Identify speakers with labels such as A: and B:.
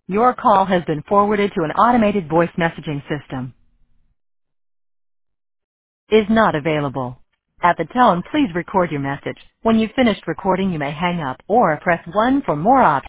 A: Your call has been forwarded to an automated voice messaging system. Is not available. At the tone, please record your message. When you've finished recording, you may hang up or press 1 for more options.